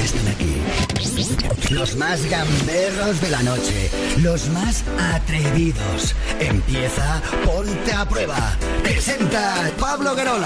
ya están aquí. Los más gamberros de la noche, los más atrevidos. Empieza Ponte a Prueba. Presenta Pablo Guerola.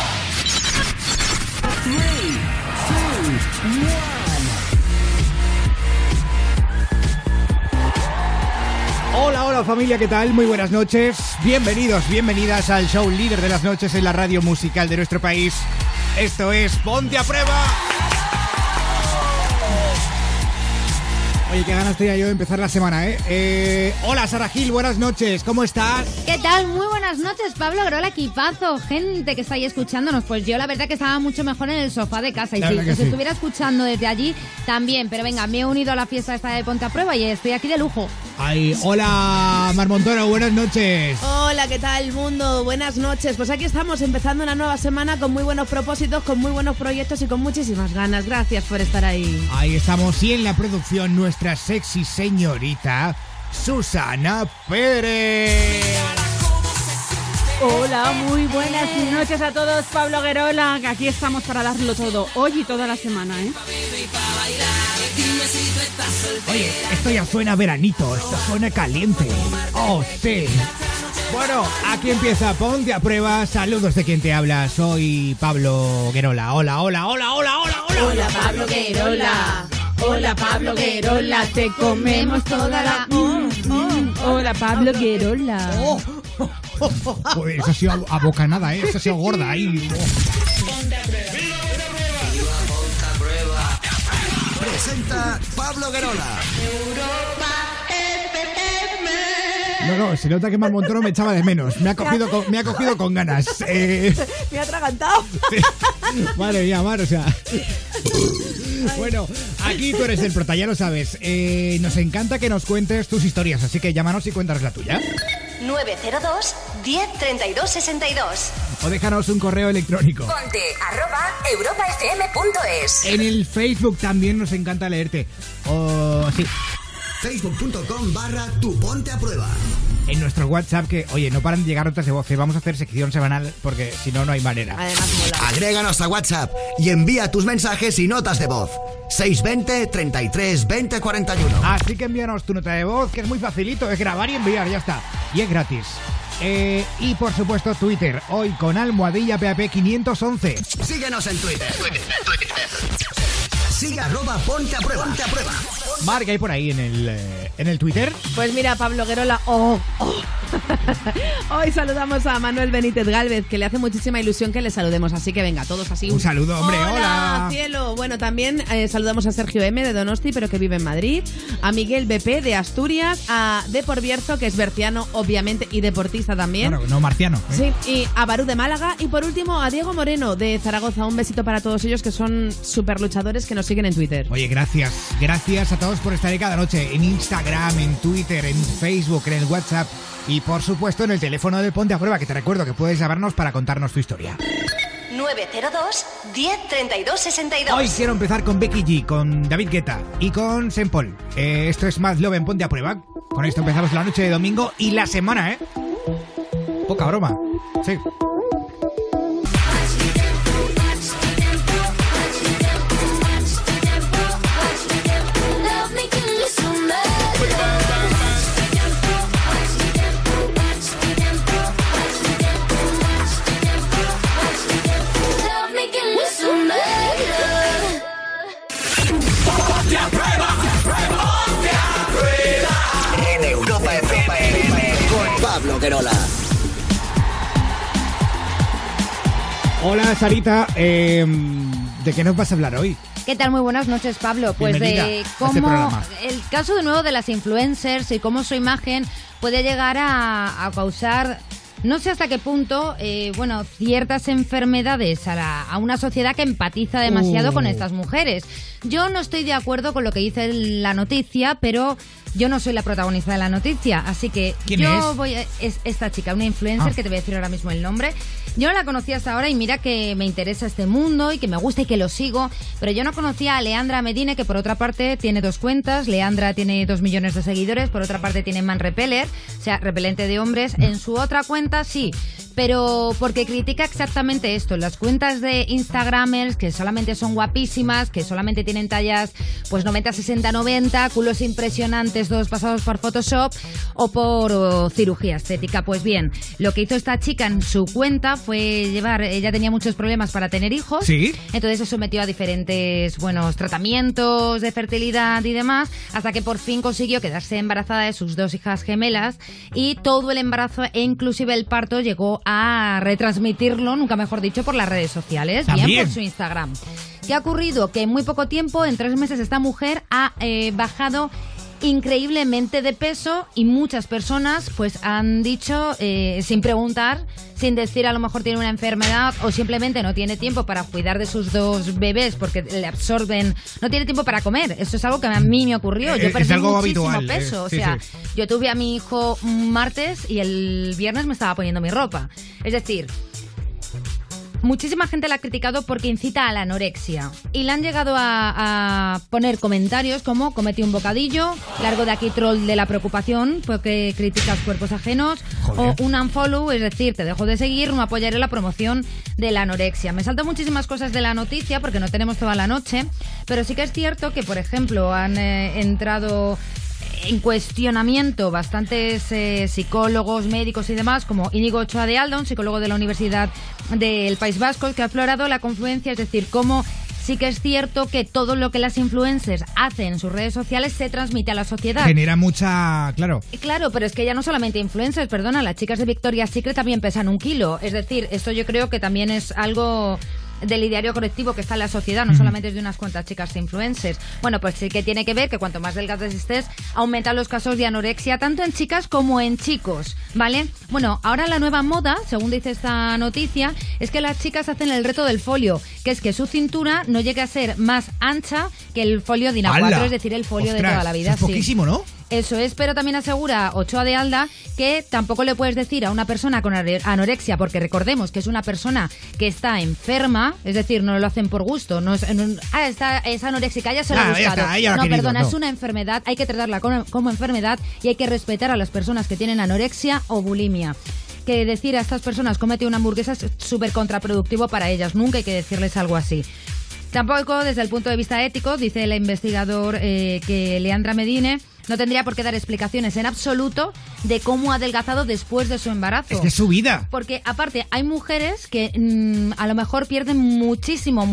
3, 2, 1. Hola familia, ¿qué tal? Muy buenas noches. Bienvenidos, bienvenidas al show líder de las noches en la radio musical de nuestro país. Esto es Ponte a Prueba. Oye, qué ganas tenía yo de empezar la semana, ¿eh? Hola, Sara Gil, buenas noches, ¿cómo estás? ¿Qué tal? Muy buenas noches, Pablo Guerola, equipazo, gente que está ahí escuchándonos. Pues yo la verdad que estaba mucho mejor en el sofá de casa. Y si os estuviera escuchando desde allí, también. Pero venga, me he unido a la fiesta esta de Ponte a Prueba y estoy aquí de lujo. Ay, hola, Mar Montoro, buenas noches. Hola, ¿qué tal, mundo? Buenas noches. Pues aquí estamos empezando una nueva semana con muy buenos propósitos, con muy buenos proyectos y con muchísimas ganas. Gracias por estar ahí. Ahí estamos, y en la producción nuestra sexy señorita Susana Pérez. Hola, muy buenas noches a todos. Pablo Guerola, que aquí estamos para darlo todo, hoy y toda la semana, ¿eh? Oye, esto ya suena veranito, esto suena caliente. Oh, sí. Bueno, aquí empieza Ponte a Prueba. Saludos de quien te habla, soy Pablo Guerola. Hola, hola, hola, hola, hola, hola. Hola, Pablo Guerola. Hola, Pablo Guerola, te comemos toda la... Hola, Pablo Guerola. Joder, eso ha sido a bocanada, eso ha sido gorda ahí. Presenta Pablo Guerola. No, se nota que Mar Montoro me echaba de menos. Me ha cogido con ganas. Me ha atragantado. Sí. Madre mía, Mar, o sea... Bueno, aquí tú eres el prota, ya lo sabes. Nos encanta que nos cuentes tus historias, así que llámanos y cuéntanos la tuya. 902 10 32 62. O déjanos un correo electrónico. Ponte@europafm.es. En el Facebook también nos encanta leerte. O sí. Facebook.com/tu Ponte a Prueba. En nuestro WhatsApp, que, oye, no paran de llegar notas de voz. Vamos a hacer sección semanal porque si no, no hay manera. Además, mola. Agréganos a WhatsApp y envía tus mensajes y notas de voz. 620 33 20 41. Así que envíanos tu nota de voz, que es muy facilito, es grabar y enviar, ya está. Y es gratis. Y por supuesto Twitter, hoy con almohadilla PAP 511. Síguenos en Twitter. Sigue @Ponte a Prueba. Ponte a Prueba. Mar, ¿qué hay por ahí en el Twitter? Pues mira, Pablo Guerola, hoy saludamos a Manuel Benítez Gálvez, que le hace muchísima ilusión que le saludemos, así que venga, todos así. Un saludo, hombre, hola. Cielo. Bueno, también saludamos a Sergio M de Donosti, pero que vive en Madrid, a Miguel BP de Asturias, a Depor Bierzo, que es berciano, obviamente, y deportista también. Bueno, no marciano. Sí, y a Barú de Málaga, y por último a Diego Moreno de Zaragoza. Un besito para todos ellos que son súper luchadores que nos siguen en Twitter. Oye, gracias a todos por estar ahí cada noche, en Instagram, en Twitter, en Facebook, en el WhatsApp y por supuesto en el teléfono de Ponte a Prueba, que te recuerdo que puedes llamarnos para contarnos tu historia. 902 10 32 62. Hoy quiero empezar con Becky G, con David Guetta y con Saint Paul. Esto es Mad Love en Ponte a Prueba. Con esto empezamos la noche de domingo y la semana, ¿eh? Poca broma. Sí. En Europa FM con Pablo Guerola. Hola, Sarita. ¿De qué nos vas a hablar hoy? ¿Qué tal? Muy buenas noches, Pablo. Pues Bienvenida de a este cómo programa. el caso de nuevo de las influencers y cómo su imagen puede llegar a causar, no sé hasta qué punto, ciertas enfermedades a una sociedad que empatiza demasiado con estas mujeres. Yo no estoy de acuerdo con lo que dice la noticia, pero yo no soy la protagonista de la noticia, así que ¿Quién yo es? es esta chica, una influencer que te voy a decir ahora mismo el nombre. Yo no la conocía hasta ahora y mira que me interesa este mundo y que me gusta y que lo sigo, pero yo no conocía a Leandra Medina, que por otra parte tiene 2 cuentas. Leandra tiene 2 millones de seguidores, por otra parte tiene Man Repeller, o sea, repelente de hombres. En su otra cuenta sí, pero porque critica exactamente esto, las cuentas de Instagramers que solamente son guapísimas, que solamente tienen tallas pues 90, 60, 90, culos impresionantes, todos pasados por Photoshop o por cirugía estética. Pues bien, lo que hizo esta chica en su cuenta fue ella tenía muchos problemas para tener hijos, ¿sí? Entonces se sometió a diferentes tratamientos de fertilidad y demás, hasta que por fin consiguió quedarse embarazada de sus 2 hijas gemelas, y todo el embarazo e inclusive el parto llegó a retransmitirlo, nunca mejor dicho, por las redes sociales, bien por su Instagram. ¿Qué ha ocurrido? Que en muy poco tiempo, en 3 meses, esta mujer ha bajado increíblemente de peso, y muchas personas pues han dicho, sin preguntar, sin decir a lo mejor tiene una enfermedad o simplemente no tiene tiempo para cuidar de sus 2 bebés porque le absorben, no tiene tiempo para comer. Eso es algo que a mí me ocurrió. Yo perdí muchísimo peso. Yo tuve a mi hijo un martes y el viernes me estaba poniendo mi ropa. Es decir, muchísima gente la ha criticado porque incita a la anorexia, y le han llegado a poner comentarios como: cometí un bocadillo, largo de aquí troll de la preocupación porque criticas cuerpos ajenos. Joder. O un unfollow, es decir, te dejo de seguir, no apoyaré la promoción de la anorexia. Me salto muchísimas cosas de la noticia porque no tenemos toda la noche, pero sí que es cierto que, por ejemplo, han entrado en cuestionamiento bastantes psicólogos, médicos y demás, como Íñigo Ochoa de Alda, un psicólogo de la Universidad del País Vasco, que ha explorado la confluencia, es decir, cómo sí que es cierto que todo lo que las influencers hacen en sus redes sociales se transmite a la sociedad. Genera mucha... Claro, pero es que ya no solamente influencers, perdona, las chicas de Victoria's Secret también pesan 1 kilo. Es decir, esto yo creo que también es algo del ideario colectivo que está en la sociedad, no solamente es de unas cuantas chicas de influencers. Bueno, pues sí que tiene que ver que cuanto más delgadas estés, aumentan los casos de anorexia, tanto en chicas como en chicos, ¿vale? Bueno, ahora la nueva moda, según dice esta noticia, es que las chicas hacen el reto del folio, que es que su cintura no llegue a ser más ancha que el folio de A4, es decir, el folio de toda la vida. Es poquísimo, ¿no? Eso es, pero también asegura Ochoa de Alda que tampoco le puedes decir a una persona con anorexia, porque recordemos que es una persona que está enferma, es decir, no lo hacen por gusto, no es es anoréxica, ya se lo ha buscado. Es una enfermedad, hay que tratarla como enfermedad y hay que respetar a las personas que tienen anorexia o bulimia. Que decir a estas personas cómete una hamburguesa es súper contraproductivo para ellas, nunca hay que decirles algo así. Tampoco desde el punto de vista ético, dice el investigador que Leandra Medine no tendría por qué dar explicaciones en absoluto de cómo ha adelgazado después de su embarazo. Es que es su vida. Porque aparte hay mujeres que a lo mejor pierden muchísimo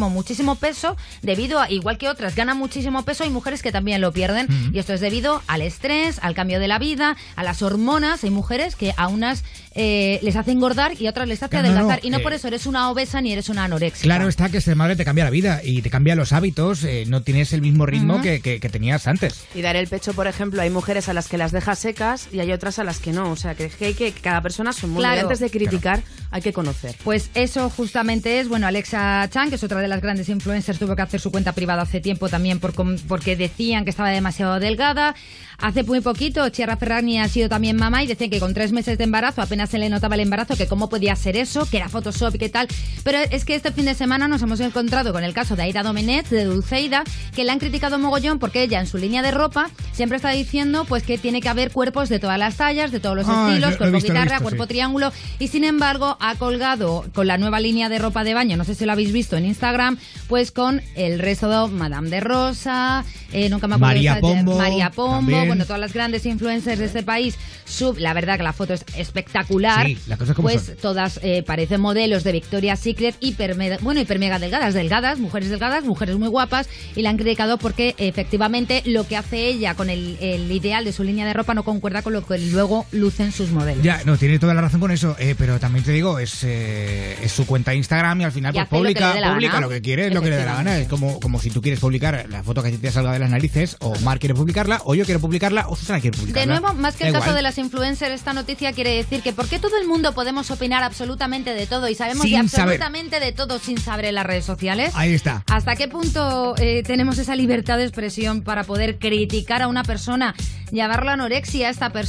peso debido a, igual que otras ganan muchísimo peso, hay mujeres que también lo pierden. Y esto es debido al estrés, al cambio de la vida, a las hormonas. Hay mujeres que a unas les hace engordar y a otras les hace adelgazar. Y no por eso eres una obesa ni eres una anorexia. Claro está que ser madre te cambia la vida y te cambia los hábitos. No tienes el mismo ritmo que tenías antes. Y dar el pecho, por ejemplo, hay mujeres a las que las deja secas y hay otras a las que no. O sea, que cada persona es un mundo. Y antes de criticar hay que conocer. Pues eso justamente es, bueno, Alexa Chang, que es otra de las grandes influencers, tuvo que hacer su cuenta privada hace tiempo también porque decían que estaba demasiado delgada. Hace muy poquito Chiara Ferragni ha sido también mamá y decían que con 3 meses de embarazo apenas se le notaba el embarazo, que cómo podía ser eso, que era Photoshop y qué tal. Pero es que este fin de semana nos hemos encontrado con el caso de Aida Domenech, de Dulceida, que le han criticado mogollón porque ella en su línea de ropa siempre está diciendo pues que tiene que haber cuerpos de todas las tallas, de todos los estilos, cuerpo guitarra, cuerpo triángulo, y sin embargo ha colgado con la nueva línea de ropa de baño, no sé si lo habéis visto en Instagram, pues con el resto de Madame de Rosa, nunca me acuerdo María Pombo, bueno, todas las grandes influencers de este país. La verdad que la foto es espectacular. Sí, la cosa es como pues son. Todas parecen modelos de Victoria's Secret, hiper mega delgadas, mujeres muy guapas, y la han criticado porque efectivamente lo que hace ella con el ideal de su línea de ropa no concuerda con lo que luego lucen sus modelos. Ya, no, tiene toda la razón con eso, pero también te digo, es su cuenta de Instagram y al final pues publica lo que quiere, lo que le da la gana. Es como si tú quieres publicar la foto que a ti te salga de las narices, o Mar quiere publicarla, o yo quiero publicarla, o Susana quiere publicarla. De nuevo, más que el caso de las influencers, esta noticia quiere decir que ¿por qué todo el mundo podemos opinar absolutamente de todo y sabemos de absolutamente de todo sin saber en las redes sociales? Ahí está. ¿Hasta qué punto tenemos esa libertad de expresión para poder criticar a una persona, llamarla anoréxica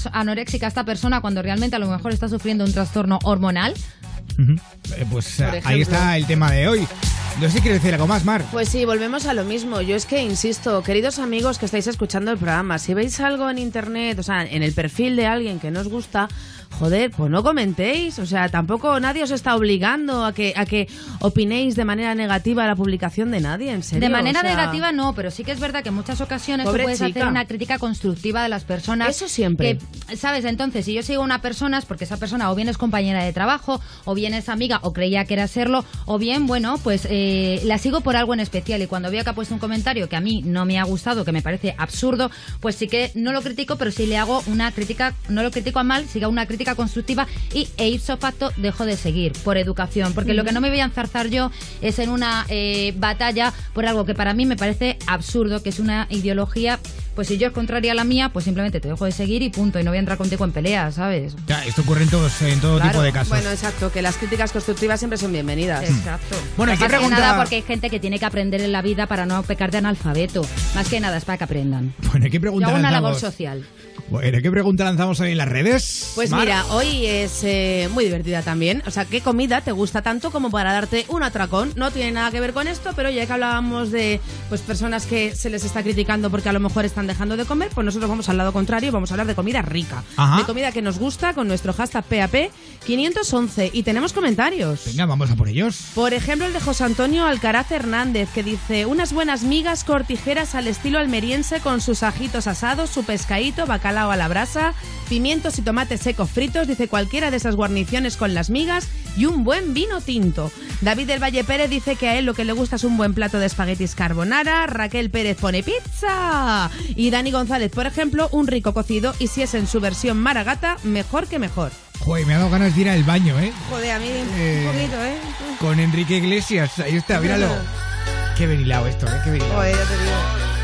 a esta persona cuando realmente a lo mejor está sufriendo un trastorno hormonal? Pues ahí está el tema de hoy. No sé si quieres decir algo más, Mar. Pues sí, volvemos a lo mismo. Yo es que insisto, queridos amigos que estáis escuchando el programa, si veis algo en internet, o sea, en el perfil de alguien que no os gusta, joder, pues no comentéis. O sea, tampoco nadie os está obligando a que opinéis de manera negativa a la publicación de nadie, en serio. De manera o sea, negativa no, pero sí que es verdad que en muchas ocasiones tú Pobre puedes chica. hacer una crítica constructiva de las personas. Eso siempre. Que, ¿sabes? Entonces, si yo sigo a una persona es porque esa persona o bien es compañera de trabajo, o bien es amiga, o creía que era serlo, o bien, bueno, pues la sigo por algo en especial. Y cuando veo que ha puesto un comentario que a mí no me ha gustado, que me parece absurdo, pues sí que no lo critico, pero sí le hago una crítica, no lo critico a mal, sigo una crítica constructiva e ipso facto dejo de seguir por educación. Porque lo que no me voy a enzarzar yo es en una batalla por algo que para mí me parece absurdo, que es una ideología. Pues si yo es contraria a la mía, pues simplemente te dejo de seguir y punto. Y no voy a entrar contigo en peleas, ¿sabes? Ya, esto ocurre en todo Claro. tipo de casos. Bueno, exacto, que las críticas constructivas siempre son bienvenidas. Exacto. Bueno, ¿y qué más que pregunta? nada porque hay gente que tiene que aprender en la vida para no pecar de analfabeto. Más que nada es para que aprendan. Bueno, ¿qué Yo pregunta hago una labor lanzamos? social. Bueno, ¿qué pregunta lanzamos hoy en las redes? Pues Mar? mira, hoy es muy divertida también. O sea, ¿qué comida te gusta tanto como para darte un atracón? No tiene nada que ver con esto, pero ya que hablábamos de pues personas que se les está criticando porque a lo mejor están dejando de comer, pues nosotros vamos al lado contrario, vamos a hablar de comida rica. Ajá. De comida que nos gusta con nuestro hashtag PAP511. Y tenemos comentarios. Venga, vamos a por ellos. Por ejemplo, el de José Antonio Alcaraz Hernández, que dice: unas buenas migas cortijeras al estilo almeriense con sus ajitos asados, su pescadito, bacalao a la brasa, pimientos y tomates secos fritos, dice cualquiera de esas guarniciones con las migas y un buen vino tinto. David del Valle Pérez dice que a él lo que le gusta es un buen plato de espaguetis carbonara. Raquel Pérez pone pizza. Y Dani González, por ejemplo, un rico cocido, y si es en su versión maragata, mejor que mejor. Joder, me ha dado ganas de ir al baño, ¿eh? Joder, a mí Eh, un poquito, ¿eh? Con Enrique Iglesias, ahí está, míralo. Qué venilao esto, ¿eh? Qué venilao. Joder, ya te digo.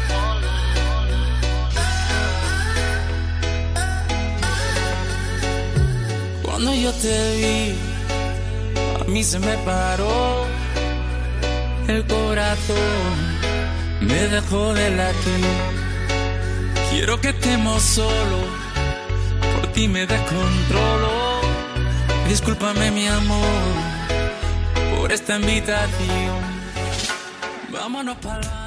Cuando yo te vi, a mí se me paró el corazón, me dejó de latir. Quiero que estemos solos, por ti me descontrolo. Discúlpame mi amor por esta invitación. Vámonos para